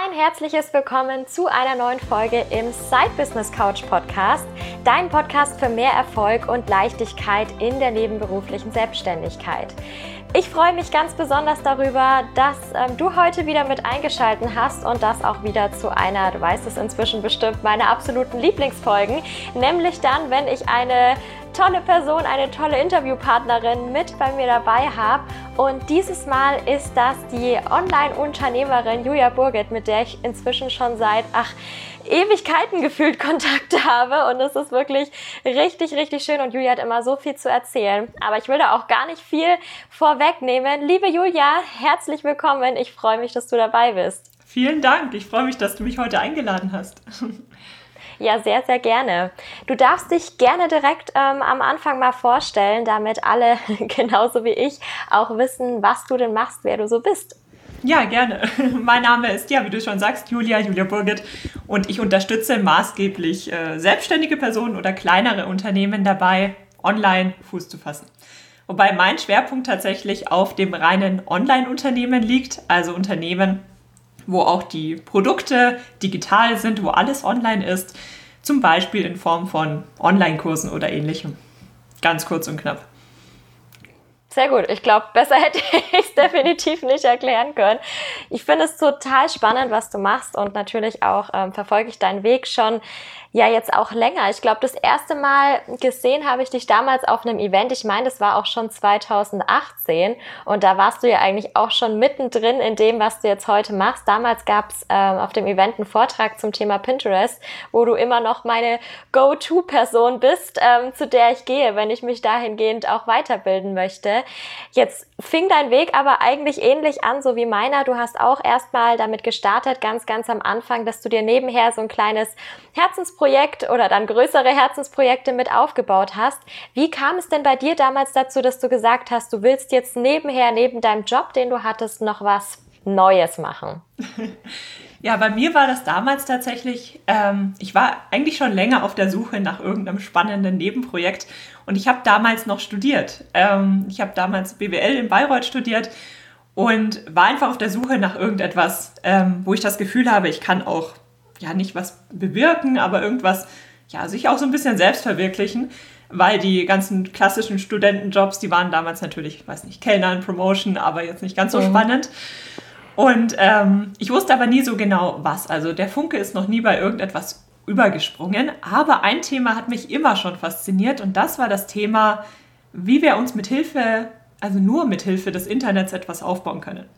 Ein herzliches Willkommen zu einer neuen Folge im Side Business Couch Podcast, dein Podcast für mehr Erfolg und Leichtigkeit in der nebenberuflichen Selbstständigkeit. Ich freue mich ganz besonders darüber, dass du heute wieder mit eingeschaltet hast und das auch wieder zu einer, du weißt es inzwischen bestimmt, meiner absoluten Lieblingsfolgen, nämlich dann, wenn ich eine tolle Person, eine tolle Interviewpartnerin mit bei mir dabei habe. Und dieses Mal ist das die Online-Unternehmerin Julia Burget, mit der ich inzwischen schon seit Ewigkeiten gefühlt Kontakt habe. Und es ist wirklich richtig, richtig schön. Und Julia hat immer so viel zu erzählen. Aber ich will da auch gar nicht viel vorwegnehmen. Liebe Julia, herzlich willkommen. Ich freue mich, dass du dabei bist. Vielen Dank. Ich freue mich, dass du mich heute eingeladen hast. Ja, sehr, sehr gerne. Du darfst dich gerne direkt am Anfang mal vorstellen, damit alle, genauso wie ich, auch wissen, was du denn machst, wer du so bist. Ja, gerne. Mein Name ist, wie du schon sagst, Julia Burget, und ich unterstütze maßgeblich selbstständige Personen oder kleinere Unternehmen dabei, online Fuß zu fassen. Wobei mein Schwerpunkt tatsächlich auf dem reinen Online-Unternehmen liegt, also Unternehmen, wo auch die Produkte digital sind, wo alles online ist, zum Beispiel in Form von Online-Kursen oder ähnlichem. Ganz kurz und knapp. Sehr gut. Ich glaube, besser hätte ich es definitiv nicht erklären können. Ich finde es total spannend, was du machst, und natürlich auch verfolge ich deinen Weg schon jetzt auch länger. Ich glaube, das erste Mal gesehen habe ich dich damals auf einem Event. Ich meine, das war auch schon 2018, und da warst du ja eigentlich auch schon mittendrin in dem, was du jetzt heute machst. Damals gab es auf dem Event einen Vortrag zum Thema Pinterest, wo du immer noch meine Go-To-Person bist, zu der ich gehe, wenn ich mich dahingehend auch weiterbilden möchte. Jetzt fing dein Weg aber eigentlich ähnlich an, so wie meiner. Du hast auch erstmal damit gestartet, ganz, ganz am Anfang, dass du dir nebenher so ein kleines Herzensprojekt oder dann größere Herzensprojekte mit aufgebaut hast. Wie kam es denn bei dir damals dazu, dass du gesagt hast, du willst jetzt nebenher, neben deinem Job, den du hattest, noch was Neues machen? Ja, bei mir war das damals tatsächlich, ich war eigentlich schon länger auf der Suche nach irgendeinem spannenden Nebenprojekt, und ich habe damals noch studiert. Ich habe damals BWL in Bayreuth studiert und war einfach auf der Suche nach irgendetwas, wo ich das Gefühl habe, ich kann auch nicht was bewirken, aber irgendwas, sich auch so ein bisschen selbst verwirklichen, weil die ganzen klassischen Studentenjobs, die waren damals natürlich, ich weiß nicht, Kellnern, Promotion, aber jetzt nicht ganz so spannend. Und ich wusste aber nie so genau, was. Also der Funke ist noch nie bei irgendetwas übergesprungen, aber ein Thema hat mich immer schon fasziniert, und das war das Thema, wie wir uns nur mit Hilfe des Internets etwas aufbauen können.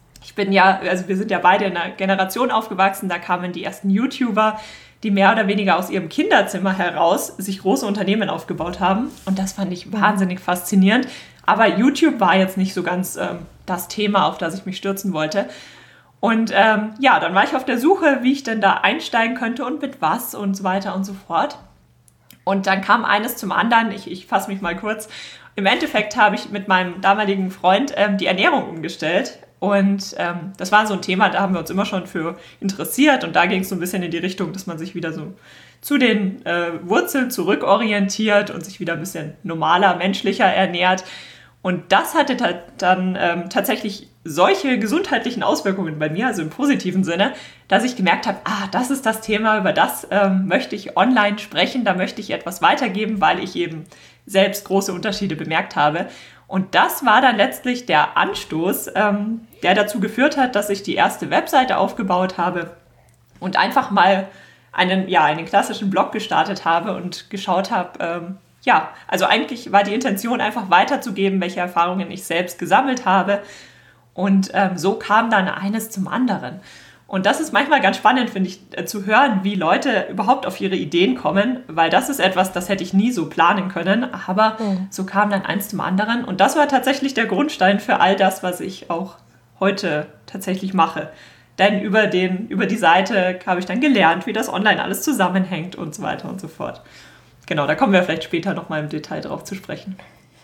Wir sind ja beide in einer Generation aufgewachsen, da kamen die ersten YouTuber, die mehr oder weniger aus ihrem Kinderzimmer heraus sich große Unternehmen aufgebaut haben, und das fand ich wahnsinnig faszinierend. Aber YouTube war jetzt nicht so ganz das Thema, auf das ich mich stürzen wollte. Und dann war ich auf der Suche, wie ich denn da einsteigen könnte und mit was und so weiter und so fort. Und dann kam eines zum anderen, ich fasse mich mal kurz. Im Endeffekt habe ich mit meinem damaligen Freund die Ernährung umgestellt. Und das war so ein Thema, da haben wir uns immer schon für interessiert. Und da ging es so ein bisschen in die Richtung, dass man sich wieder so zu den Wurzeln zurückorientiert und sich wieder ein bisschen normaler, menschlicher ernährt. Und das hatte dann tatsächlich solche gesundheitlichen Auswirkungen bei mir, also im positiven Sinne, dass ich gemerkt habe, das ist das Thema, über das möchte ich online sprechen, da möchte ich etwas weitergeben, weil ich eben selbst große Unterschiede bemerkt habe. Und das war dann letztlich der Anstoß, der dazu geführt hat, dass ich die erste Webseite aufgebaut habe und einfach mal einen klassischen Blog gestartet habe und geschaut habe, also eigentlich war die Intention, einfach weiterzugeben, welche Erfahrungen ich selbst gesammelt habe. Und so kam dann eines zum anderen. Und das ist manchmal ganz spannend, finde ich, zu hören, wie Leute überhaupt auf ihre Ideen kommen, weil das ist etwas, das hätte ich nie so planen können. Aber so kam dann eins zum anderen. Und das war tatsächlich der Grundstein für all das, was ich auch heute tatsächlich mache. Denn über die Seite habe ich dann gelernt, wie das online alles zusammenhängt und so weiter und so fort. Genau, da kommen wir vielleicht später nochmal im Detail drauf zu sprechen.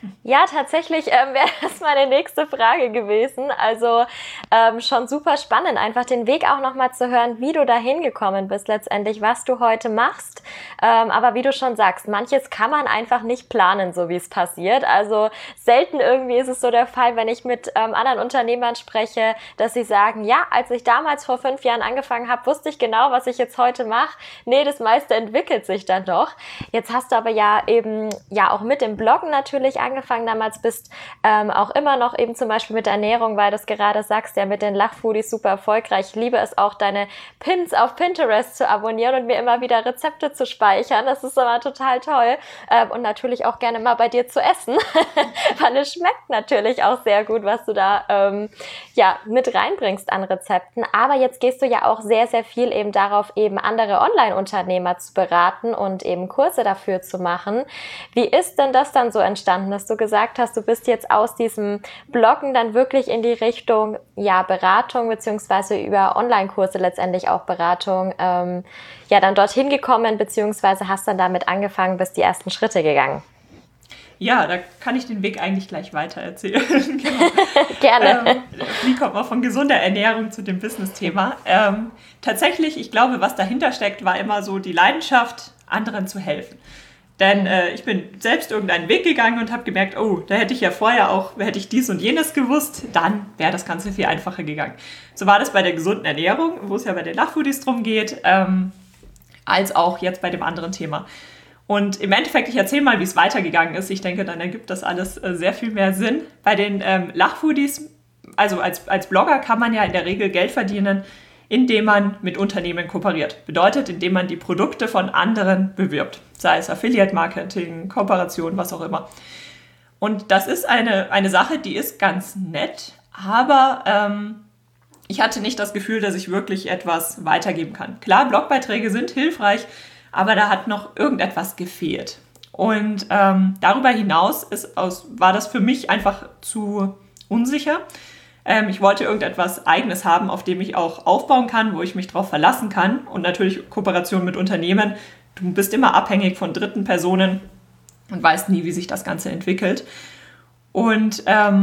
Ja, tatsächlich wäre das meine nächste Frage gewesen. Also schon super spannend, einfach den Weg auch nochmal zu hören, wie du da hingekommen bist letztendlich, was du heute machst. Aber wie du schon sagst, manches kann man einfach nicht planen, so wie es passiert. Also selten irgendwie ist es so der Fall, wenn ich mit anderen Unternehmern spreche, dass sie sagen, ja, als ich damals vor 5 Jahren angefangen habe, wusste ich genau, was ich jetzt heute mache. Nee, das meiste entwickelt sich dann doch. Jetzt hast du aber ja eben ja auch mit dem Bloggen natürlich angefangen damals, bist auch immer noch eben zum Beispiel mit der Ernährung, weil du es gerade sagst, ja mit den Lachfoodies super erfolgreich. Ich liebe es auch, deine Pins auf Pinterest zu abonnieren und mir immer wieder Rezepte zu speichern. Das ist immer total toll. Und natürlich auch gerne mal bei dir zu essen, weil es schmeckt natürlich auch sehr gut, was du da ja mit reinbringst an Rezepten. Aber jetzt gehst du ja auch sehr, sehr viel eben darauf, eben andere Online-Unternehmer zu beraten und eben Kurse dafür zu machen. Wie ist denn das dann so entstanden, dass du gesagt hast, du bist jetzt aus diesem Bloggen dann wirklich in die Richtung ja Beratung beziehungsweise über Online-Kurse letztendlich auch Beratung ja dann dorthin gekommen beziehungsweise hast dann damit angefangen, bist die ersten Schritte gegangen? Ja, da kann ich den Weg eigentlich gleich weiter erzählen. Genau. Gerne. Wie kommt man von gesunder Ernährung zu dem Business-Thema? Tatsächlich, ich glaube, was dahinter steckt, war immer so die Leidenschaft, anderen zu helfen. Denn ich bin selbst irgendeinen Weg gegangen und habe gemerkt, oh, da hätte ich ja vorher auch, hätte ich dies und jenes gewusst, dann wäre das Ganze viel einfacher gegangen. So war das bei der gesunden Ernährung, wo es ja bei den Lachfoodies drum geht, als auch jetzt bei dem anderen Thema. Und im Endeffekt, ich erzähle mal, wie es weitergegangen ist. Ich denke, dann ergibt das alles sehr viel mehr Sinn. Bei den Lachfoodies, also als Blogger kann man ja in der Regel Geld verdienen, indem man mit Unternehmen kooperiert. Bedeutet, indem man die Produkte von anderen bewirbt. Sei es Affiliate-Marketing, Kooperation, was auch immer. Und das ist eine Sache, die ist ganz nett, aber ich hatte nicht das Gefühl, dass ich wirklich etwas weitergeben kann. Klar, Blogbeiträge sind hilfreich, aber da hat noch irgendetwas gefehlt. Und darüber hinaus war das für mich einfach zu unsicher. Ich wollte irgendetwas Eigenes haben, auf dem ich auch aufbauen kann, wo ich mich drauf verlassen kann. Und natürlich Kooperation mit Unternehmen. Du bist immer abhängig von dritten Personen und weißt nie, wie sich das Ganze entwickelt. Und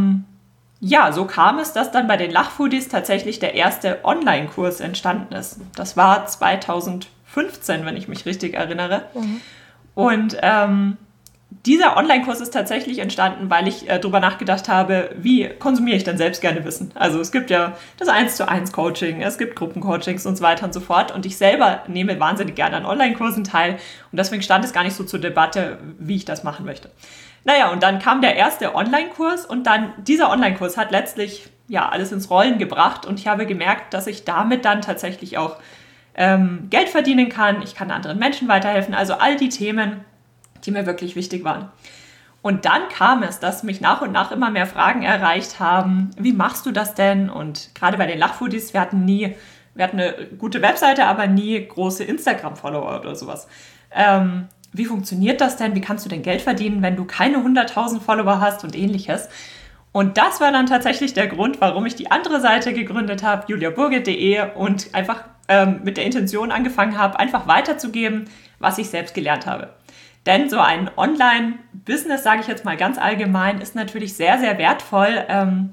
ja, so kam es, dass dann bei den Lachfoodies tatsächlich der erste Online-Kurs entstanden ist. Das war 2015, wenn ich mich richtig erinnere. Mhm. Und dieser Online-Kurs ist tatsächlich entstanden, weil ich darüber nachgedacht habe, wie konsumiere ich denn selbst gerne Wissen. Also es gibt ja das 1:1 Coaching, es gibt Gruppencoachings und so weiter und so fort. Und ich selber nehme wahnsinnig gerne an Online-Kursen teil. Und deswegen stand es gar nicht so zur Debatte, wie ich das machen möchte. Naja, und dann kam der erste Online-Kurs und dann dieser Online-Kurs hat letztlich ja alles ins Rollen gebracht. Und ich habe gemerkt, dass ich damit dann tatsächlich auch Geld verdienen kann. Ich kann anderen Menschen weiterhelfen. Also all die Themen, die mir wirklich wichtig waren. Und dann kam es, dass mich nach und nach immer mehr Fragen erreicht haben. Wie machst du das denn? Und gerade bei den Lachfoodies, wir hatten eine gute Webseite, aber nie große Instagram-Follower oder sowas. Wie funktioniert das denn? Wie kannst du denn Geld verdienen, wenn du keine 100.000 Follower hast und ähnliches? Und das war dann tatsächlich der Grund, warum ich die andere Seite gegründet habe, juliaburgit.de, und einfach mit der Intention angefangen habe, einfach weiterzugeben, was ich selbst gelernt habe. Denn so ein Online-Business, sage ich jetzt mal ganz allgemein, ist natürlich sehr, sehr wertvoll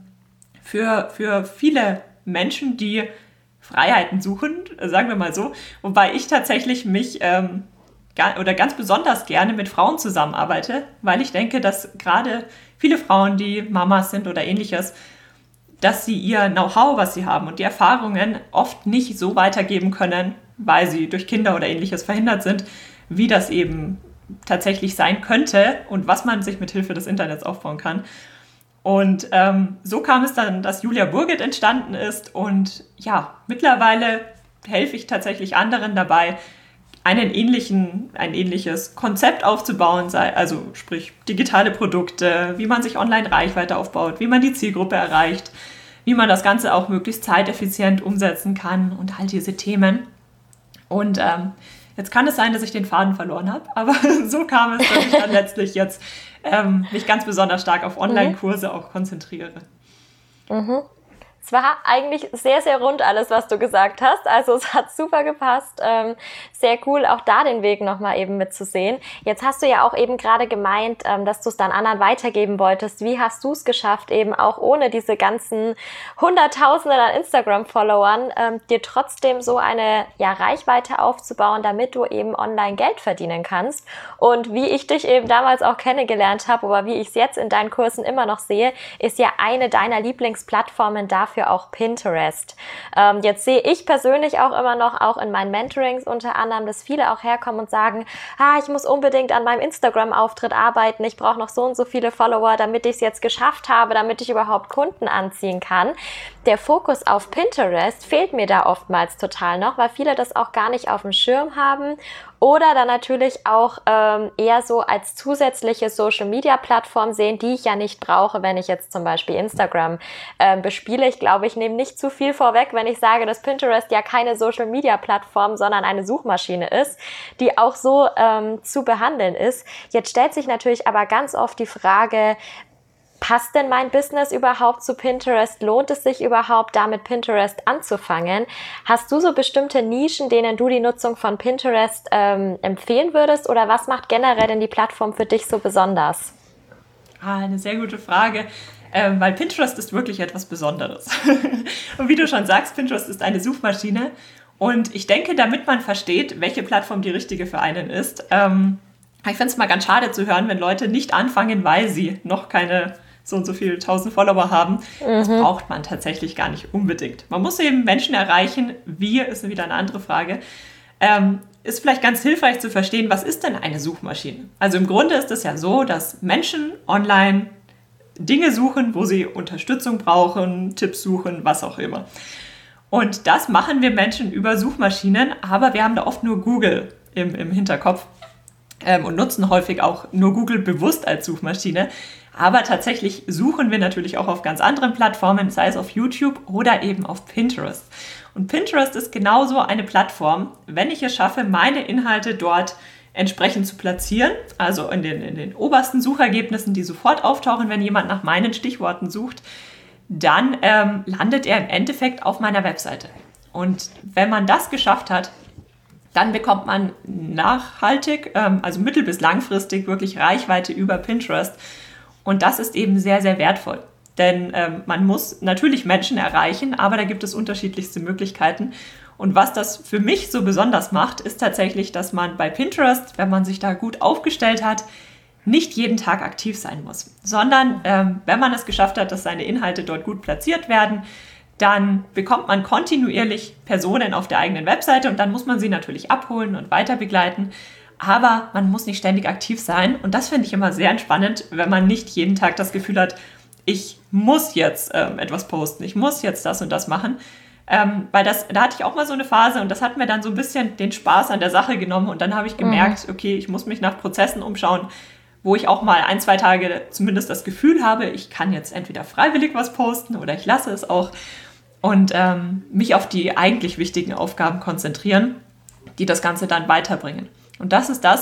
für viele Menschen, die Freiheiten suchen, sagen wir mal so. Wobei ich tatsächlich mich ganz besonders gerne mit Frauen zusammenarbeite, weil ich denke, dass gerade viele Frauen, die Mamas sind oder ähnliches, dass sie ihr Know-how, was sie haben und die Erfahrungen oft nicht so weitergeben können, weil sie durch Kinder oder ähnliches verhindert sind, wie das eben tatsächlich sein könnte und was man sich mit Hilfe des Internets aufbauen kann. Und so kam es dann, dass Julia Burgit entstanden ist und ja, mittlerweile helfe ich tatsächlich anderen dabei, ein ähnliches Konzept aufzubauen, also sprich digitale Produkte, wie man sich online Reichweite aufbaut, wie man die Zielgruppe erreicht, wie man das Ganze auch möglichst zeiteffizient umsetzen kann und all diese Themen. Und jetzt kann es sein, dass ich den Faden verloren habe, aber so kam es, dass ich dann letztlich jetzt mich ganz besonders stark auf Online-Kurse auch konzentriere. Mhm. Es war eigentlich sehr, sehr rund alles, was du gesagt hast. Also es hat super gepasst. Sehr cool, auch da den Weg nochmal eben mitzusehen. Jetzt hast du ja auch eben gerade gemeint, dass du es dann anderen weitergeben wolltest. Wie hast du es geschafft, eben auch ohne diese ganzen Hunderttausende an Instagram-Followern, dir trotzdem so eine Reichweite aufzubauen, damit du eben online Geld verdienen kannst? Und wie ich dich eben damals auch kennengelernt habe, oder wie ich es jetzt in deinen Kursen immer noch sehe, ist ja eine deiner Lieblingsplattformen dafür auch Pinterest. Jetzt sehe ich persönlich auch immer noch, auch in meinen Mentorings unter anderem, dass viele auch herkommen und sagen, ich muss unbedingt an meinem Instagram-Auftritt arbeiten, ich brauche noch so und so viele Follower, damit ich es jetzt geschafft habe, damit ich überhaupt Kunden anziehen kann. Der Fokus auf Pinterest fehlt mir da oftmals total noch, weil viele das auch gar nicht auf dem Schirm haben oder dann natürlich auch eher so als zusätzliche Social-Media-Plattform sehen, die ich ja nicht brauche, wenn ich jetzt zum Beispiel Instagram bespiele. Ich glaube, ich nehme nicht zu viel vorweg, wenn ich sage, dass Pinterest ja keine Social-Media-Plattform, sondern eine Suchmaschine ist, die auch so zu behandeln ist. Jetzt stellt sich natürlich aber ganz oft die Frage, passt denn mein Business überhaupt zu Pinterest? Lohnt es sich überhaupt, damit Pinterest anzufangen? Hast du so bestimmte Nischen, denen du die Nutzung von Pinterest empfehlen würdest? Oder was macht generell denn die Plattform für dich so besonders? Eine sehr gute Frage, weil Pinterest ist wirklich etwas Besonderes. Und wie du schon sagst, Pinterest ist eine Suchmaschine. Und ich denke, damit man versteht, welche Plattform die richtige für einen ist, ich finde es mal ganz schade zu hören, wenn Leute nicht anfangen, weil sie noch keine so und so viele 1000 Follower haben. Das braucht man tatsächlich gar nicht unbedingt. Man muss eben Menschen erreichen. Wie, ist wieder eine andere Frage. Ist vielleicht ganz hilfreich zu verstehen, was ist denn eine Suchmaschine? Also im Grunde ist es ja so, dass Menschen online Dinge suchen, wo sie Unterstützung brauchen, Tipps suchen, was auch immer. Und das machen wir Menschen über Suchmaschinen, aber wir haben da oft nur Google im Hinterkopf. Und nutzen häufig auch nur Google bewusst als Suchmaschine. Aber tatsächlich suchen wir natürlich auch auf ganz anderen Plattformen, sei es auf YouTube oder eben auf Pinterest. Und Pinterest ist genauso eine Plattform, wenn ich es schaffe, meine Inhalte dort entsprechend zu platzieren, also in den obersten Suchergebnissen, die sofort auftauchen, wenn jemand nach meinen Stichworten sucht, dann landet er im Endeffekt auf meiner Webseite. Und wenn man das geschafft hat, dann bekommt man nachhaltig, also mittel- bis langfristig wirklich Reichweite über Pinterest. Und das ist eben sehr, sehr wertvoll. Denn man muss natürlich Menschen erreichen, aber da gibt es unterschiedlichste Möglichkeiten. Und was das für mich so besonders macht, ist tatsächlich, dass man bei Pinterest, wenn man sich da gut aufgestellt hat, nicht jeden Tag aktiv sein muss. Sondern wenn man es geschafft hat, dass seine Inhalte dort gut platziert werden, dann bekommt man kontinuierlich Personen auf der eigenen Webseite und dann muss man sie natürlich abholen und weiter begleiten. Aber man muss nicht ständig aktiv sein und das finde ich immer sehr entspannend, wenn man nicht jeden Tag das Gefühl hat, ich muss jetzt etwas posten, ich muss jetzt das und das machen. Weil da hatte ich auch mal so eine Phase und das hat mir dann so ein bisschen den Spaß an der Sache genommen und dann habe ich gemerkt, okay, ich muss mich nach Prozessen umschauen, wo ich auch mal 1-2 Tage zumindest das Gefühl habe, ich kann jetzt entweder freiwillig was posten oder ich lasse es auch. Und mich auf die eigentlich wichtigen Aufgaben konzentrieren, die das Ganze dann weiterbringen. Und das ist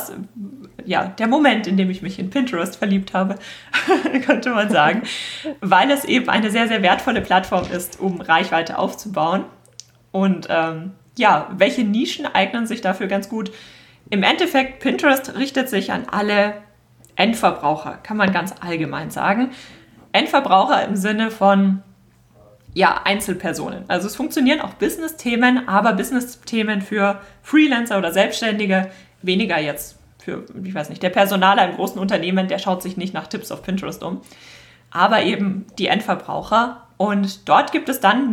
der Moment, in dem ich mich in Pinterest verliebt habe, könnte man sagen, weil es eben eine sehr, sehr wertvolle Plattform ist, um Reichweite aufzubauen. Und welche Nischen eignen sich dafür ganz gut? Im Endeffekt, Pinterest richtet sich an alle Endverbraucher, kann man ganz allgemein sagen. Endverbraucher im Sinne von Einzelpersonen. Also es funktionieren auch Business-Themen, aber Business-Themen für Freelancer oder Selbstständige, weniger jetzt für, der Personaler im großen Unternehmen, der schaut sich nicht nach Tipps auf Pinterest um, aber eben die Endverbraucher. Und dort gibt es dann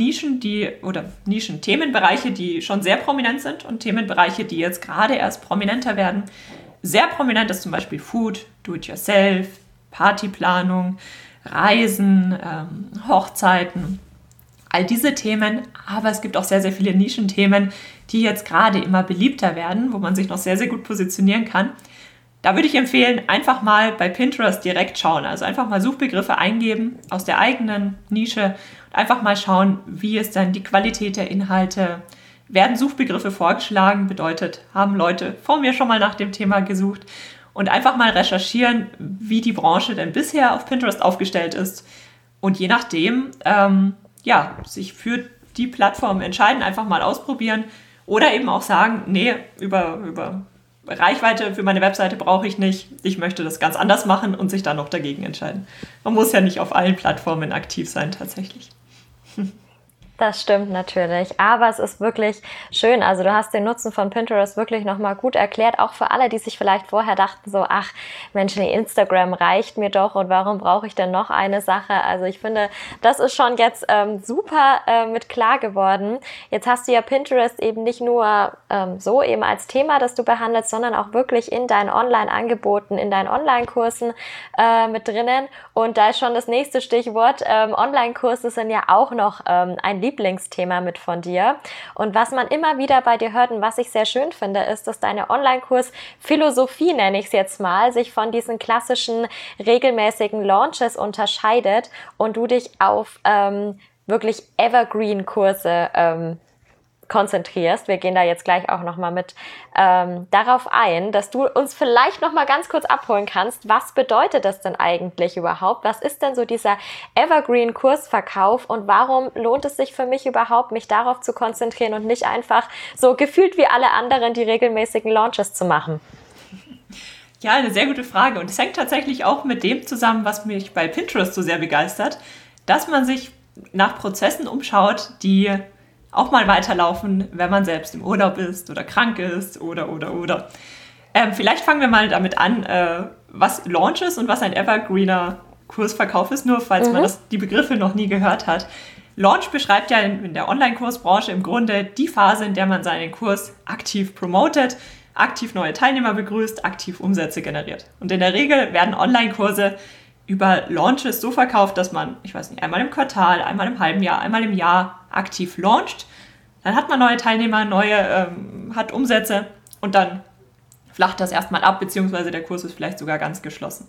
Themenbereiche, die schon sehr prominent sind und Themenbereiche, die jetzt gerade erst prominenter werden. Sehr prominent ist zum Beispiel Food, Do-it-yourself, Partyplanung, Reisen, Hochzeiten, all diese Themen, aber es gibt auch sehr, sehr viele Nischenthemen, die jetzt gerade immer beliebter werden, wo man sich noch sehr, sehr gut positionieren kann. Da würde ich empfehlen, einfach mal bei Pinterest direkt schauen, also einfach mal Suchbegriffe eingeben aus der eigenen Nische und einfach mal schauen, wie ist dann die Qualität der Inhalte, werden Suchbegriffe vorgeschlagen, bedeutet, haben Leute vor mir schon mal nach dem Thema gesucht und einfach mal recherchieren, wie die Branche denn bisher auf Pinterest aufgestellt ist und je nachdem sich für die Plattform entscheiden, einfach mal ausprobieren oder eben auch sagen, nee, über Reichweite für meine Webseite brauche ich nicht, ich möchte das ganz anders machen und sich dann noch dagegen entscheiden. Man muss ja nicht auf allen Plattformen aktiv sein tatsächlich. Das stimmt natürlich, aber es ist wirklich schön. Also du hast den Nutzen von Pinterest wirklich nochmal gut erklärt, auch für alle, die sich vielleicht vorher dachten so, ach Mensch, nee, Instagram reicht mir doch und warum brauche ich denn noch eine Sache? Also ich finde, das ist schon jetzt super mit klar geworden. Jetzt hast du ja Pinterest eben nicht nur so eben als Thema, das du behandelst, sondern auch wirklich in deinen Online-Angeboten, in deinen Online-Kursen mit drinnen. Und da ist schon das nächste Stichwort. Online-Kurse sind ja auch noch ein Lieblingsthema mit von dir. Und was man immer wieder bei dir hört und was ich sehr schön finde, ist, dass deine Online-Kurs-Philosophie, nenne ich es jetzt mal, sich von diesen klassischen regelmäßigen Launches unterscheidet und du dich auf wirklich Evergreen-Kurse konzentrierst. Wir gehen da jetzt gleich auch nochmal mit darauf ein, dass du uns vielleicht nochmal ganz kurz abholen kannst. Was bedeutet das denn eigentlich überhaupt? Was ist denn so dieser Evergreen-Kursverkauf und warum lohnt es sich für mich überhaupt, mich darauf zu konzentrieren und nicht einfach so gefühlt wie alle anderen die regelmäßigen Launches zu machen? Ja, eine sehr gute Frage und es hängt tatsächlich auch mit dem zusammen, was mich bei Pinterest so sehr begeistert, dass man sich nach Prozessen umschaut, die auch mal weiterlaufen, wenn man selbst im Urlaub ist oder krank ist oder. Vielleicht fangen wir mal damit an, was Launch ist und was ein Evergreener Kursverkauf ist, nur falls man die Begriffe noch nie gehört hat. Launch beschreibt ja in der Online-Kursbranche im Grunde die Phase, in der man seinen Kurs aktiv promotet, aktiv neue Teilnehmer begrüßt, aktiv Umsätze generiert. Und in der Regel werden Online-Kurse über Launches so verkauft, dass man, ich weiß nicht, einmal im Quartal, einmal im halben Jahr, einmal im Jahr aktiv launcht. Dann hat man neue Teilnehmer, hat Umsätze und dann flacht das erstmal ab, beziehungsweise der Kurs ist vielleicht sogar ganz geschlossen.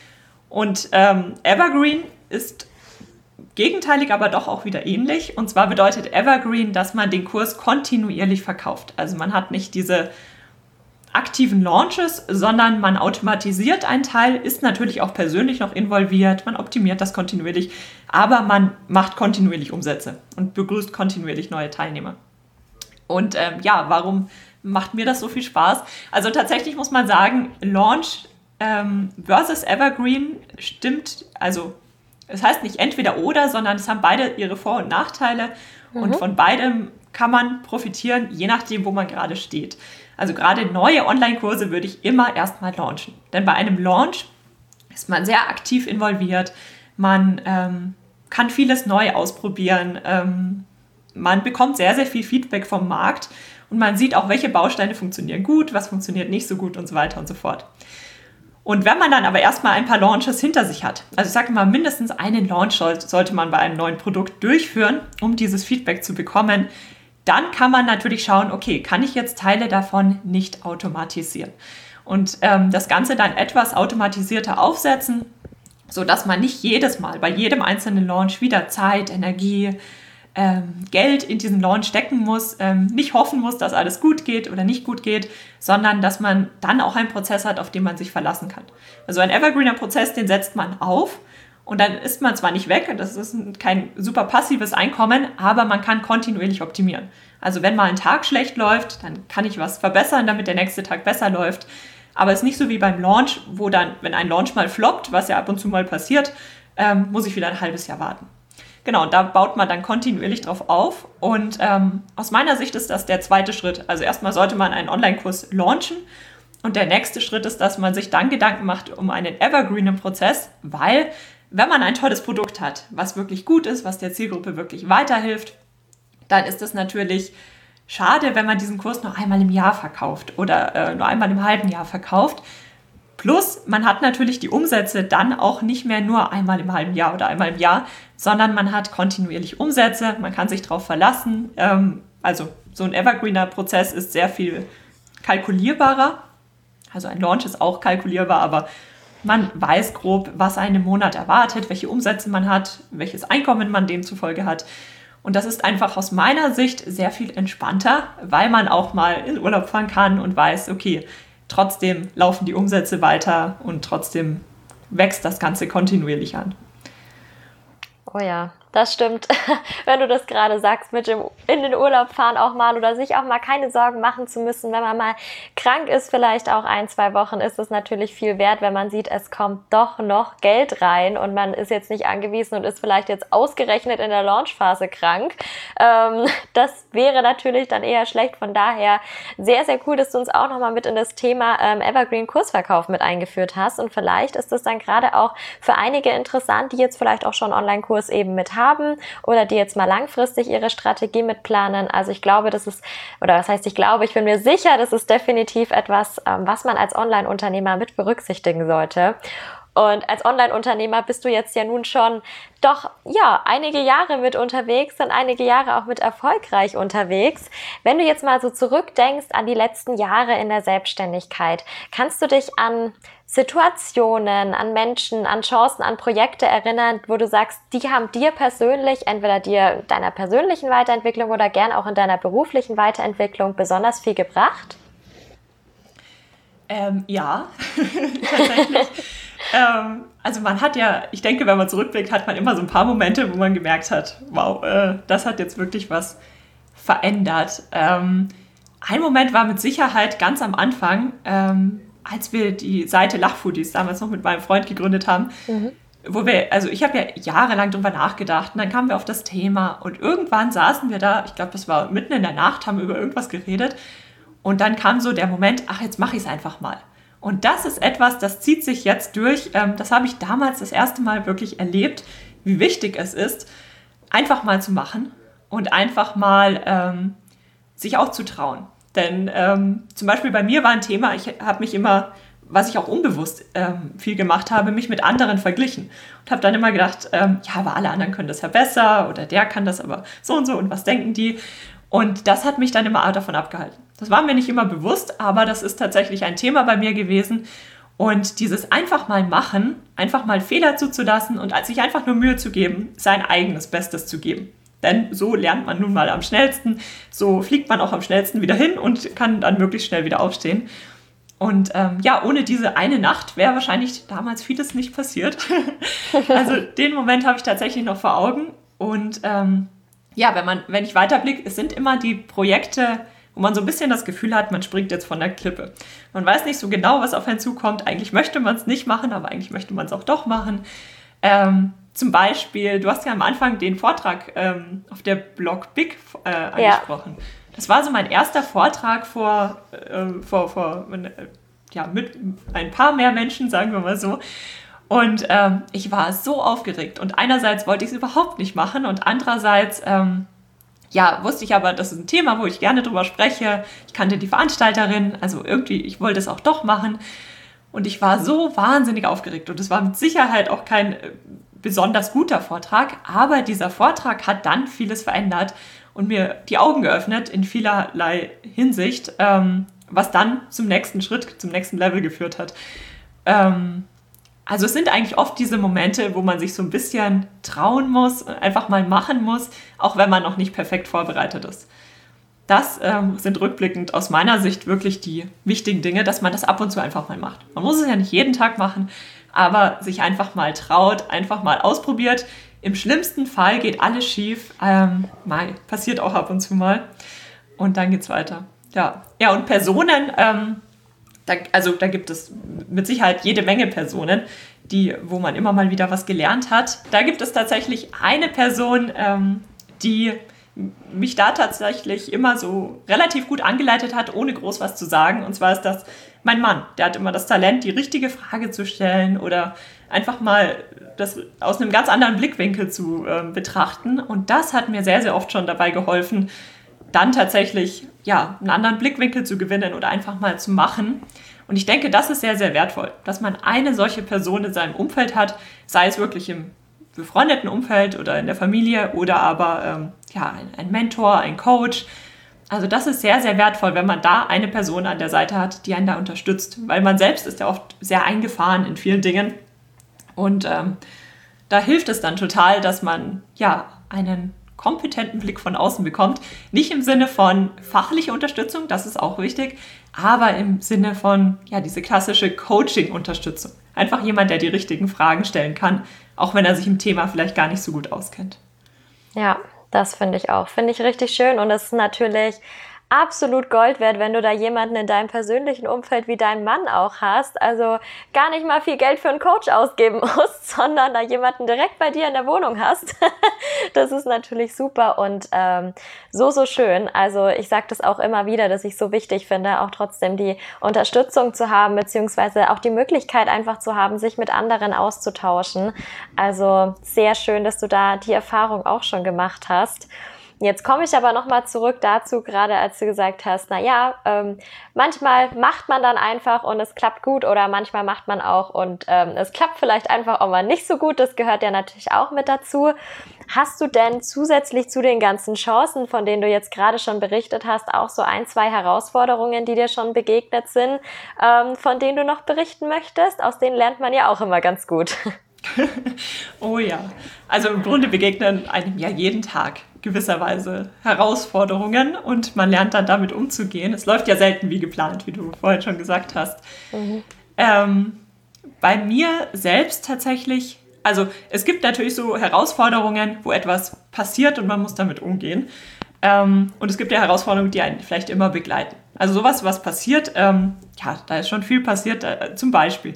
Und Evergreen ist gegenteilig, aber doch auch wieder ähnlich. Und zwar bedeutet Evergreen, dass man den Kurs kontinuierlich verkauft. Also man hat nicht diese aktiven Launches, sondern man automatisiert einen Teil, ist natürlich auch persönlich noch involviert, man optimiert das kontinuierlich, aber man macht kontinuierlich Umsätze und begrüßt kontinuierlich neue Teilnehmer. Und warum macht mir das so viel Spaß? Also tatsächlich muss man sagen, Launch versus Evergreen stimmt, also es heißt nicht entweder oder, sondern es haben beide ihre Vor- und Nachteile und von beidem kann man profitieren, je nachdem, wo man gerade steht. Also gerade neue Online-Kurse würde ich immer erstmal launchen. Denn bei einem Launch ist man sehr aktiv involviert, man kann vieles neu ausprobieren, man bekommt sehr, sehr viel Feedback vom Markt und man sieht auch, welche Bausteine funktionieren gut, was funktioniert nicht so gut und so weiter und so fort. Und wenn man dann aber erstmal ein paar Launches hinter sich hat, also ich sage mal, mindestens einen Launch sollte man bei einem neuen Produkt durchführen, um dieses Feedback zu bekommen, dann kann man natürlich schauen, okay, kann ich jetzt Teile davon nicht automatisieren? Und das Ganze dann etwas automatisierter aufsetzen, sodass man nicht jedes Mal bei jedem einzelnen Launch wieder Zeit, Energie, Geld in diesen Launch stecken muss, nicht hoffen muss, dass alles gut geht oder nicht gut geht, sondern dass man dann auch einen Prozess hat, auf den man sich verlassen kann. Also ein Evergreener Prozess, den setzt man auf und dann ist man zwar nicht weg, das ist kein super passives Einkommen, aber man kann kontinuierlich optimieren. Also wenn mal ein Tag schlecht läuft, dann kann ich was verbessern, damit der nächste Tag besser läuft. Aber es ist nicht so wie beim Launch, wo dann, wenn ein Launch mal floppt, was ja ab und zu mal passiert, muss ich wieder ein halbes Jahr warten. Genau, da baut man dann kontinuierlich drauf auf und aus meiner Sicht ist das der zweite Schritt. Also erstmal sollte man einen Online-Kurs launchen und der nächste Schritt ist, dass man sich dann Gedanken macht um einen Evergreen-Prozess, weil wenn man ein tolles Produkt hat, was wirklich gut ist, was der Zielgruppe wirklich weiterhilft, dann ist es natürlich schade, wenn man diesen Kurs nur einmal im Jahr verkauft oder nur einmal im halben Jahr verkauft. Plus, man hat natürlich die Umsätze dann auch nicht mehr nur einmal im halben Jahr oder einmal im Jahr, sondern man hat kontinuierlich Umsätze, man kann sich darauf verlassen. Also so ein Evergreener-Prozess ist sehr viel kalkulierbarer. Also ein Launch ist auch kalkulierbar, aber man weiß grob, was einen im Monat erwartet, welche Umsätze man hat, welches Einkommen man demzufolge hat. Und das ist einfach aus meiner Sicht sehr viel entspannter, weil man auch mal in Urlaub fahren kann und weiß, okay, trotzdem laufen die Umsätze weiter und trotzdem wächst das Ganze kontinuierlich an. Oh ja, das stimmt. Wenn du das gerade sagst, mit dem in den Urlaub fahren auch mal oder sich auch mal keine Sorgen machen zu müssen, wenn man mal krank ist, vielleicht auch 1-2 Wochen, ist es natürlich viel wert, wenn man sieht, es kommt doch noch Geld rein und man ist jetzt nicht angewiesen und ist vielleicht jetzt ausgerechnet in der Launchphase krank. Das wäre natürlich dann eher schlecht. Von daher sehr, sehr cool, dass du uns auch nochmal mit in das Thema Evergreen Kursverkauf mit eingeführt hast. Und vielleicht ist das dann gerade auch für einige interessant, die jetzt vielleicht auch schon einen Online-Kurs eben mit haben oder die jetzt mal langfristig ihre Strategie mitplanen. Also ich glaube, ich bin mir sicher, das ist definitiv etwas, was man als Online-Unternehmer mit berücksichtigen sollte. Und als Online-Unternehmer bist du jetzt ja nun schon doch, ja, einige Jahre mit unterwegs und einige Jahre auch mit erfolgreich unterwegs. Wenn du jetzt mal so zurückdenkst an die letzten Jahre in der Selbstständigkeit, kannst du dich an Situationen, an Menschen, an Chancen, an Projekte erinnern, wo du sagst, die haben dir persönlich, entweder dir deiner persönlichen Weiterentwicklung oder gern auch in deiner beruflichen Weiterentwicklung besonders viel gebracht? Ja, tatsächlich. Also man hat ja, ich denke, wenn man zurückblickt, hat man immer so ein paar Momente, wo man gemerkt hat, wow, das hat jetzt wirklich was verändert. Ein Moment war mit Sicherheit ganz am Anfang, als wir die Seite Lachfoodies damals noch mit meinem Freund gegründet haben, ich habe ja jahrelang drüber nachgedacht und dann kamen wir auf das Thema und irgendwann saßen wir da, ich glaube, das war mitten in der Nacht, haben über irgendwas geredet und dann kam so der Moment, ach, jetzt mache ich es einfach mal. Und das ist etwas, das zieht sich jetzt durch. Das habe ich damals das erste Mal wirklich erlebt, wie wichtig es ist, einfach mal zu machen und einfach mal sich auch zu trauen. Denn zum Beispiel bei mir war ein Thema, ich habe mich immer, was ich auch unbewusst viel gemacht habe, mich mit anderen verglichen. Und habe dann immer gedacht, ja, aber alle anderen können das ja besser oder der kann das aber so und was denken die? Und das hat mich dann immer davon abgehalten. Das war mir nicht immer bewusst, aber das ist tatsächlich ein Thema bei mir gewesen. Und dieses einfach mal machen, einfach mal Fehler zuzulassen und sich einfach nur Mühe zu geben, sein eigenes Bestes zu geben. Denn so lernt man nun mal am schnellsten, so fliegt man auch am schnellsten wieder hin und kann dann möglichst schnell wieder aufstehen. Und ohne diese eine Nacht wäre wahrscheinlich damals vieles nicht passiert. Also den Moment habe ich tatsächlich noch vor Augen. Und wenn ich weiterblicke, es sind immer die Projekte, wo man so ein bisschen das Gefühl hat, man springt jetzt von der Klippe. Man weiß nicht so genau, was auf einen zukommt. Eigentlich möchte man es nicht machen, aber eigentlich möchte man es auch doch machen. Zum Beispiel, du hast ja am Anfang den Vortrag auf der Blog Big angesprochen. Ja. Das war so mein erster Vortrag mit ein paar mehr Menschen, sagen wir mal so. Und ich war so aufgeregt. Und einerseits wollte ich es überhaupt nicht machen und andererseits wusste ich aber, das ist ein Thema, wo ich gerne drüber spreche. Ich kannte die Veranstalterin, also irgendwie, ich wollte es auch doch machen. Und ich war so wahnsinnig aufgeregt. Und es war mit Sicherheit auch kein besonders guter Vortrag, aber dieser Vortrag hat dann vieles verändert und mir die Augen geöffnet in vielerlei Hinsicht, was dann zum nächsten Schritt, zum nächsten Level geführt hat. Also es sind eigentlich oft diese Momente, wo man sich so ein bisschen trauen muss, einfach mal machen muss, auch wenn man noch nicht perfekt vorbereitet ist. Das sind rückblickend aus meiner Sicht wirklich die wichtigen Dinge, dass man das ab und zu einfach mal macht. Man muss es ja nicht jeden Tag machen, aber sich einfach mal traut, einfach mal ausprobiert. Im schlimmsten Fall geht alles schief, passiert auch ab und zu mal und dann geht's weiter. Ja, und Personen, da gibt es mit Sicherheit jede Menge Personen, wo man immer mal wieder was gelernt hat. Da gibt es tatsächlich eine Person, die mich da tatsächlich immer so relativ gut angeleitet hat, ohne groß was zu sagen. Und zwar ist das mein Mann. Der hat immer das Talent, die richtige Frage zu stellen oder einfach mal das aus einem ganz anderen Blickwinkel zu betrachten. Und das hat mir sehr, sehr oft schon dabei geholfen, dann tatsächlich einen anderen Blickwinkel zu gewinnen oder einfach mal zu machen. Und ich denke, das ist sehr, sehr wertvoll, dass man eine solche Person in seinem Umfeld hat, sei es wirklich im befreundeten Umfeld oder in der Familie oder aber ein Mentor, ein Coach. Also das ist sehr, sehr wertvoll, wenn man da eine Person an der Seite hat, die einen da unterstützt, weil man selbst ist ja oft sehr eingefahren in vielen Dingen und da hilft es dann total, dass man einen kompetenten Blick von außen bekommt. Nicht im Sinne von fachlicher Unterstützung, das ist auch wichtig, aber im Sinne von diese klassische Coaching-Unterstützung. Einfach jemand, der die richtigen Fragen stellen kann, auch wenn er sich im Thema vielleicht gar nicht so gut auskennt. Ja, das finde ich auch. Finde ich richtig schön und es ist natürlich absolut Gold wert, wenn du da jemanden in deinem persönlichen Umfeld wie deinen Mann auch hast. Also gar nicht mal viel Geld für einen Coach ausgeben musst, sondern da jemanden direkt bei dir in der Wohnung hast. Das ist natürlich super und so schön. Also ich sage das auch immer wieder, dass ich so wichtig finde, auch trotzdem die Unterstützung zu haben, beziehungsweise auch die Möglichkeit einfach zu haben, sich mit anderen auszutauschen. Also sehr schön, dass du da die Erfahrung auch schon gemacht hast. Jetzt komme ich aber nochmal zurück dazu, gerade als du gesagt hast, manchmal macht man dann einfach und es klappt gut oder manchmal macht man auch und es klappt vielleicht einfach auch mal nicht so gut. Das gehört ja natürlich auch mit dazu. Hast du denn zusätzlich zu den ganzen Chancen, von denen du jetzt gerade schon berichtet hast, auch so 1, 2 Herausforderungen, die dir schon begegnet sind, von denen du noch berichten möchtest? Aus denen lernt man ja auch immer ganz gut. Oh ja, also im Grunde begegnen einem ja jeden Tag gewisserweise Herausforderungen und man lernt dann damit umzugehen. Es läuft ja selten wie geplant, wie du vorhin schon gesagt hast. Mhm. Bei mir selbst tatsächlich, also es gibt natürlich so Herausforderungen, wo etwas passiert und man muss damit umgehen. Und es gibt ja Herausforderungen, die einen vielleicht immer begleiten. Also sowas, was passiert, da ist schon viel passiert, zum Beispiel.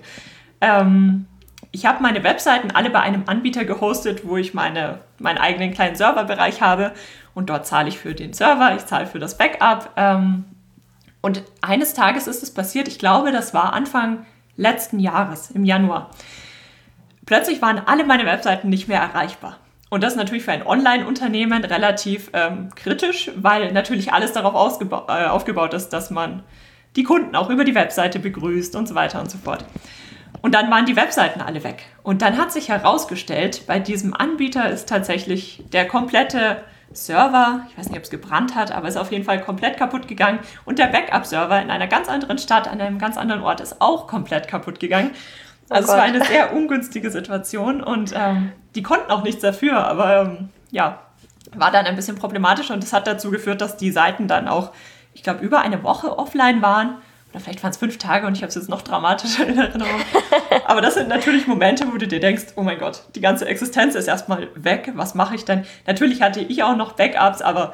Ich habe meine Webseiten alle bei einem Anbieter gehostet, wo ich meinen eigenen kleinen Serverbereich habe und dort zahle ich für den Server, ich zahle für das Backup. Und eines Tages ist es passiert, ich glaube, das war Anfang letzten Jahres, im Januar. Plötzlich waren alle meine Webseiten nicht mehr erreichbar. Und das ist natürlich für ein Online-Unternehmen relativ kritisch, weil natürlich alles darauf aufgebaut ist, dass man die Kunden auch über die Webseite begrüßt und so weiter und so fort. Und dann waren die Webseiten alle weg. Und dann hat sich herausgestellt, bei diesem Anbieter ist tatsächlich der komplette Server, ich weiß nicht, ob es gebrannt hat, aber ist auf jeden Fall komplett kaputt gegangen. Und der Backup-Server in einer ganz anderen Stadt, an einem ganz anderen Ort, ist auch komplett kaputt gegangen. Also es war eine sehr ungünstige Situation und die konnten auch nichts dafür, aber war dann ein bisschen problematisch und das hat dazu geführt, dass die Seiten dann auch, ich glaube, über eine Woche offline waren. Oder vielleicht waren es 5 Tage und ich habe es jetzt noch dramatischer in Erinnerung. Aber das sind natürlich Momente, wo du dir denkst, oh mein Gott, die ganze Existenz ist erstmal weg. Was mache ich denn? Natürlich hatte ich auch noch Backups, aber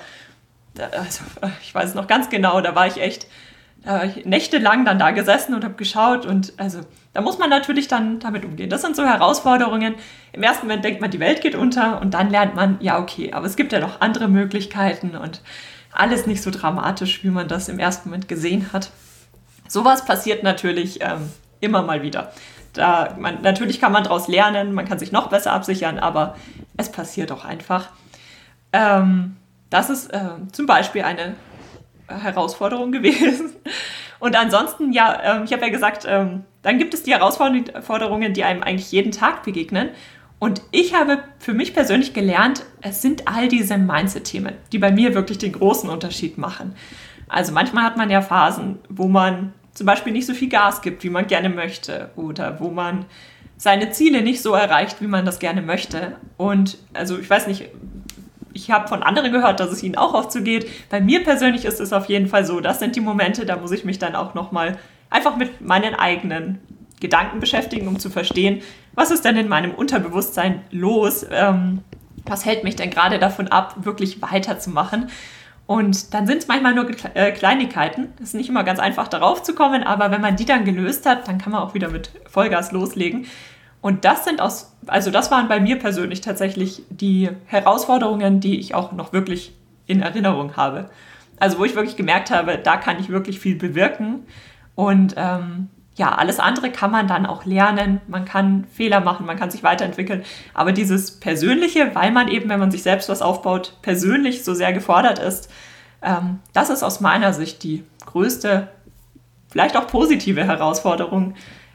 ich weiß es noch ganz genau, da war ich echt nächtelang dann da gesessen und habe geschaut und also da muss man natürlich dann damit umgehen. Das sind so Herausforderungen. Im ersten Moment denkt man, die Welt geht unter und dann lernt man, ja okay, aber es gibt ja noch andere Möglichkeiten und alles nicht so dramatisch, wie man das im ersten Moment gesehen hat. Sowas passiert natürlich immer mal wieder. Natürlich kann man daraus lernen, man kann sich noch besser absichern, aber es passiert auch einfach. Das ist zum Beispiel eine Herausforderung gewesen. Und ansonsten, ich habe ja gesagt, dann gibt es die Herausforderungen, die einem eigentlich jeden Tag begegnen. Und ich habe für mich persönlich gelernt, es sind all diese Mindset-Themen, die bei mir wirklich den großen Unterschied machen. Also manchmal hat man ja Phasen, wo man zum Beispiel nicht so viel Gas gibt, wie man gerne möchte oder wo man seine Ziele nicht so erreicht, wie man das gerne möchte. Und also ich weiß nicht, ich habe von anderen gehört, dass es ihnen auch oft so geht. Bei mir persönlich ist es auf jeden Fall so, das sind die Momente, da muss ich mich dann auch nochmal einfach mit meinen eigenen Gedanken beschäftigen, um zu verstehen, was ist denn in meinem Unterbewusstsein los? Was hält mich denn gerade davon ab, wirklich weiterzumachen? Und dann sind es manchmal nur Kleinigkeiten. Es ist nicht immer ganz einfach, darauf zu kommen, aber wenn man die dann gelöst hat, dann kann man auch wieder mit Vollgas loslegen. Und das waren bei mir persönlich tatsächlich die Herausforderungen, die ich auch noch wirklich in Erinnerung habe. Also wo ich wirklich gemerkt habe, da kann ich wirklich viel bewirken. Und alles andere kann man dann auch lernen. Man kann Fehler machen, man kann sich weiterentwickeln. Aber dieses Persönliche, weil man eben, wenn man sich selbst was aufbaut, persönlich so sehr gefordert ist, das ist aus meiner Sicht die größte, vielleicht auch positive Herausforderung,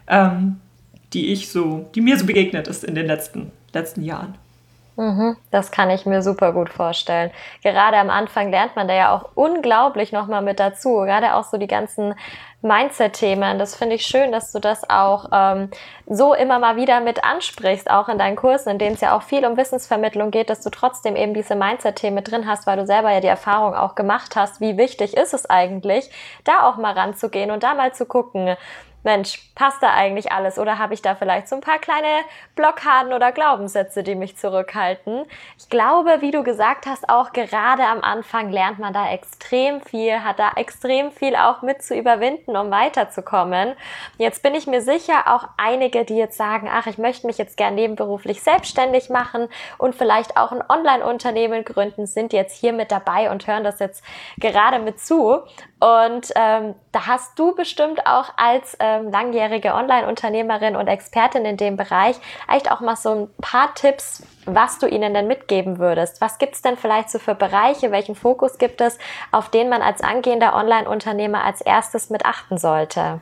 die mir so begegnet ist in den letzten Jahren. Das kann ich mir super gut vorstellen. Gerade am Anfang lernt man da ja auch unglaublich nochmal mit dazu. Gerade auch so die ganzen Mindset-Themen. Das finde ich schön, dass du das auch so immer mal wieder mit ansprichst, auch in deinen Kursen, in denen es ja auch viel um Wissensvermittlung geht, dass du trotzdem eben diese Mindset-Themen mit drin hast, weil du selber ja die Erfahrung auch gemacht hast, wie wichtig ist es eigentlich, da auch mal ranzugehen und da mal zu gucken, Mensch, passt da eigentlich alles oder habe ich da vielleicht so ein paar kleine Blockaden oder Glaubenssätze, die mich zurückhalten? Ich glaube, wie du gesagt hast, auch gerade am Anfang lernt man da extrem viel, hat da extrem viel auch mit zu überwinden, um weiterzukommen. Jetzt bin ich mir sicher, auch einige, die jetzt sagen, ach, ich möchte mich jetzt gern nebenberuflich selbstständig machen und vielleicht auch ein Online-Unternehmen gründen, sind jetzt hier mit dabei und hören das jetzt gerade mit zu. Und da hast du bestimmt auch als langjährige Online-Unternehmerin und Expertin in dem Bereich eigentlich auch mal so ein paar Tipps, was du ihnen denn mitgeben würdest. Was gibt es denn vielleicht so für Bereiche, welchen Fokus gibt es, auf den man als angehender Online-Unternehmer als erstes mit achten sollte?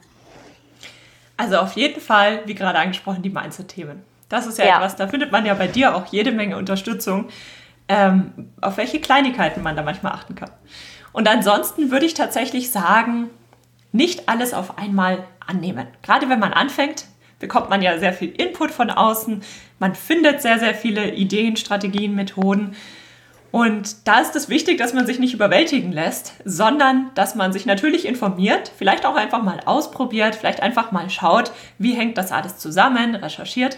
Also auf jeden Fall, wie gerade angesprochen, die Mindset-Themen. Das ist ja etwas, da findet man ja bei dir auch jede Menge Unterstützung, auf welche Kleinigkeiten man da manchmal achten kann. Und ansonsten würde ich tatsächlich sagen, nicht alles auf einmal annehmen. Gerade wenn man anfängt, bekommt man ja sehr viel Input von außen. Man findet sehr, sehr viele Ideen, Strategien, Methoden. Und da ist es wichtig, dass man sich nicht überwältigen lässt, sondern dass man sich natürlich informiert, vielleicht auch einfach mal ausprobiert, vielleicht einfach mal schaut, wie hängt das alles zusammen, recherchiert,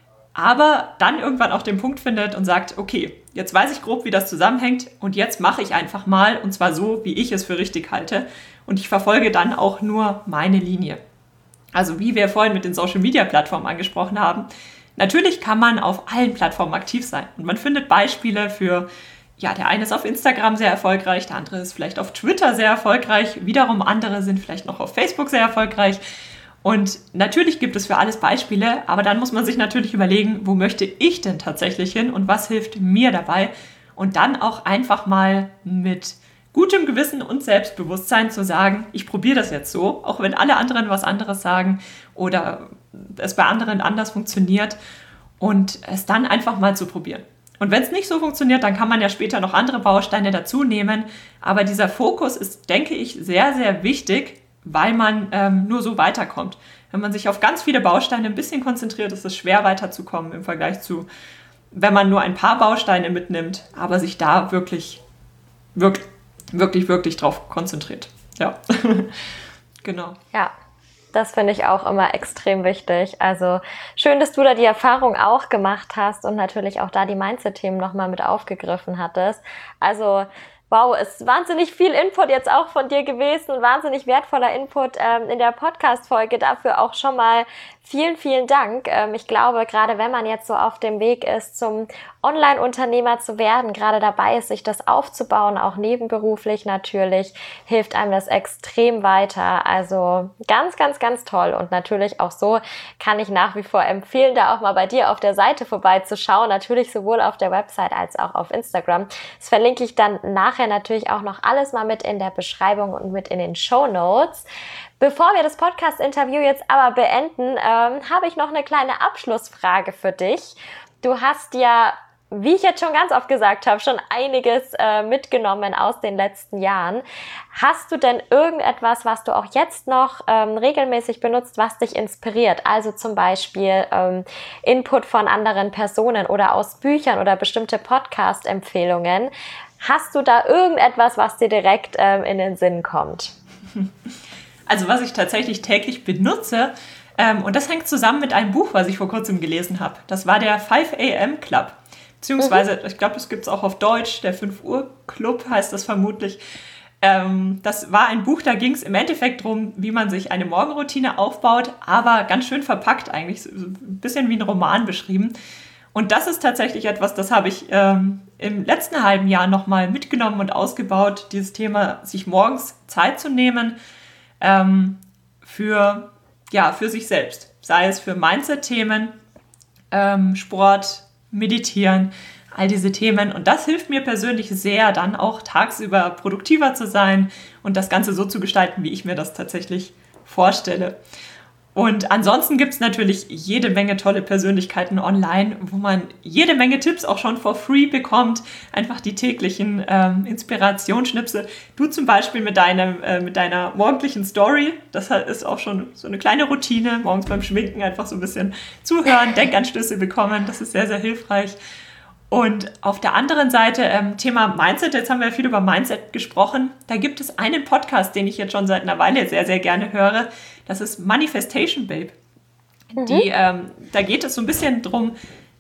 aber dann irgendwann auch den Punkt findet und sagt, okay, jetzt weiß ich grob, wie das zusammenhängt und jetzt mache ich einfach mal und zwar so, wie ich es für richtig halte und ich verfolge dann auch nur meine Linie. Also wie wir vorhin mit den Social-Media-Plattformen angesprochen haben, natürlich kann man auf allen Plattformen aktiv sein und man findet Beispiele für, ja, der eine ist auf Instagram sehr erfolgreich, der andere ist vielleicht auf Twitter sehr erfolgreich, wiederum andere sind vielleicht noch auf Facebook sehr erfolgreich. Und natürlich gibt es für alles Beispiele, aber dann muss man sich natürlich überlegen, wo möchte ich denn tatsächlich hin und was hilft mir dabei? Und dann auch einfach mal mit gutem Gewissen und Selbstbewusstsein zu sagen, ich probiere das jetzt so, auch wenn alle anderen was anderes sagen oder es bei anderen anders funktioniert und es dann einfach mal zu probieren. Und wenn es nicht so funktioniert, dann kann man ja später noch andere Bausteine dazu nehmen, aber dieser Fokus ist, denke ich, sehr, sehr wichtig, weil man nur so weiterkommt. Wenn man sich auf ganz viele Bausteine ein bisschen konzentriert, ist es schwer weiterzukommen im Vergleich zu, wenn man nur ein paar Bausteine mitnimmt, aber sich da wirklich drauf konzentriert. Ja, genau. Ja, das finde ich auch immer extrem wichtig. Also schön, dass du da die Erfahrung auch gemacht hast und natürlich auch da die Mindset-Themen nochmal mit aufgegriffen hattest. Also wow, es ist wahnsinnig viel Input jetzt auch von dir gewesen, wahnsinnig wertvoller Input in der Podcast-Folge. Dafür auch schon mal vielen, vielen Dank. Ich glaube, gerade wenn man jetzt so auf dem Weg ist, zum Online-Unternehmer zu werden, gerade dabei ist, sich das aufzubauen, auch nebenberuflich natürlich, hilft einem das extrem weiter. Also ganz, ganz, ganz toll. Und natürlich auch so kann ich nach wie vor empfehlen, da auch mal bei dir auf der Seite vorbeizuschauen. Natürlich sowohl auf der Website als auch auf Instagram. Das verlinke ich dann nachher natürlich auch noch alles mal mit in der Beschreibung und mit in den Shownotes. Bevor wir das Podcast-Interview jetzt aber beenden, habe ich noch eine kleine Abschlussfrage für dich. Du hast ja, wie ich jetzt schon ganz oft gesagt habe, schon einiges mitgenommen aus den letzten Jahren. Hast du denn irgendetwas, was du auch jetzt noch regelmäßig benutzt, was dich inspiriert? Also zum Beispiel Input von anderen Personen oder aus Büchern oder bestimmte Podcast-Empfehlungen. Hast du da irgendetwas, was dir direkt in den Sinn kommt? Also was ich tatsächlich täglich benutze, und das hängt zusammen mit einem Buch, was ich vor kurzem gelesen habe. Das war der 5 AM Club. Beziehungsweise, ich glaube, das gibt es auch auf Deutsch, der 5 Uhr Club heißt das vermutlich. Das war ein Buch, da ging es im Endeffekt darum, wie man sich eine Morgenroutine aufbaut, aber ganz schön verpackt eigentlich, so ein bisschen wie ein Roman beschrieben. Und das ist tatsächlich etwas, das habe ich im letzten halben Jahr nochmal mitgenommen und ausgebaut, dieses Thema, sich morgens Zeit zu nehmen, für sich selbst. Sei es für Mindset-Themen, Sport, Meditieren, all diese Themen. Und das hilft mir persönlich sehr, dann auch tagsüber produktiver zu sein und das Ganze so zu gestalten, wie ich mir das tatsächlich vorstelle. Und ansonsten gibt es natürlich jede Menge tolle Persönlichkeiten online, wo man jede Menge Tipps auch schon for free bekommt. Einfach die täglichen Inspirationsschnipsel. Du zum Beispiel mit deiner morgendlichen Story. Das ist auch schon so eine kleine Routine. Morgens beim Schminken einfach so ein bisschen zuhören, Denkanstöße bekommen. Das ist sehr, sehr hilfreich. Und auf der anderen Seite, Thema Mindset, jetzt haben wir viel über Mindset gesprochen. Da gibt es einen Podcast, den ich jetzt schon seit einer Weile sehr, sehr gerne höre. Das ist Manifestation Babe. Da geht es so ein bisschen drum,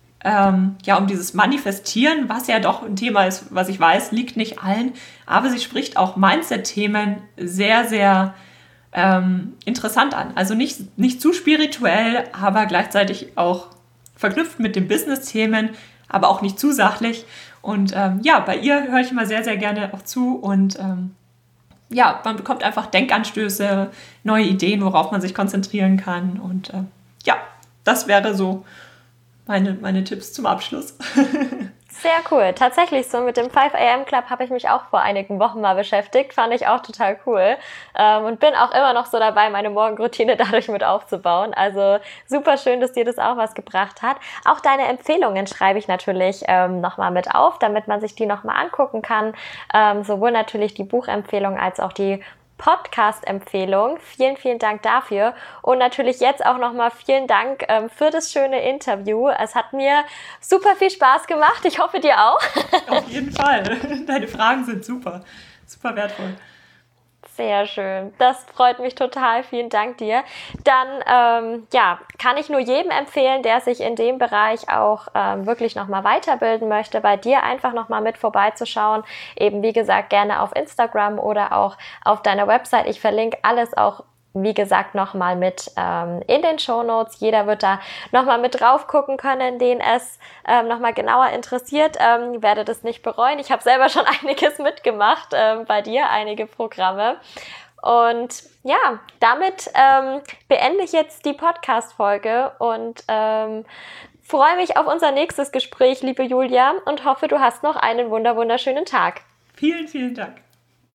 um dieses Manifestieren, was ja doch ein Thema ist, was ich weiß, liegt nicht allen. Aber sie spricht auch Mindset-Themen sehr, sehr interessant an. Also nicht zu spirituell, aber gleichzeitig auch verknüpft mit den Business-Themen, aber auch nicht zu sachlich. Und bei ihr höre ich immer sehr, sehr gerne auch zu. Und man bekommt einfach Denkanstöße, neue Ideen, worauf man sich konzentrieren kann. Und das wäre so meine Tipps zum Abschluss. Sehr cool. Tatsächlich, so mit dem 5 AM Club habe ich mich auch vor einigen Wochen mal beschäftigt. Fand ich auch total cool. Und bin auch immer noch so dabei, meine Morgenroutine dadurch mit aufzubauen. Also super schön, dass dir das auch was gebracht hat. Auch deine Empfehlungen schreibe ich natürlich nochmal mit auf, damit man sich die nochmal angucken kann. Sowohl natürlich die Buchempfehlung als auch die Podcast-Empfehlung. Vielen, vielen Dank dafür. Und natürlich jetzt auch nochmal vielen Dank für das schöne Interview. Es hat mir super viel Spaß gemacht. Ich hoffe, dir auch. Auf jeden Fall. Deine Fragen sind super. Super wertvoll. Sehr schön. Das freut mich total. Vielen Dank dir. Dann kann ich nur jedem empfehlen, der sich in dem Bereich auch wirklich nochmal weiterbilden möchte, bei dir einfach nochmal mit vorbeizuschauen. Eben wie gesagt gerne auf Instagram oder auch auf deiner Website. Ich verlinke alles auch wie gesagt nochmal mit in den Shownotes. Jeder wird da nochmal mit drauf gucken können, den es nochmal genauer interessiert. Werde das nicht bereuen. Ich habe selber schon einiges mitgemacht bei dir, einige Programme. Und ja, damit beende ich jetzt die Podcast-Folge und freue mich auf unser nächstes Gespräch, liebe Julia, und hoffe, du hast noch einen wunderschönen Tag. Vielen, vielen Dank.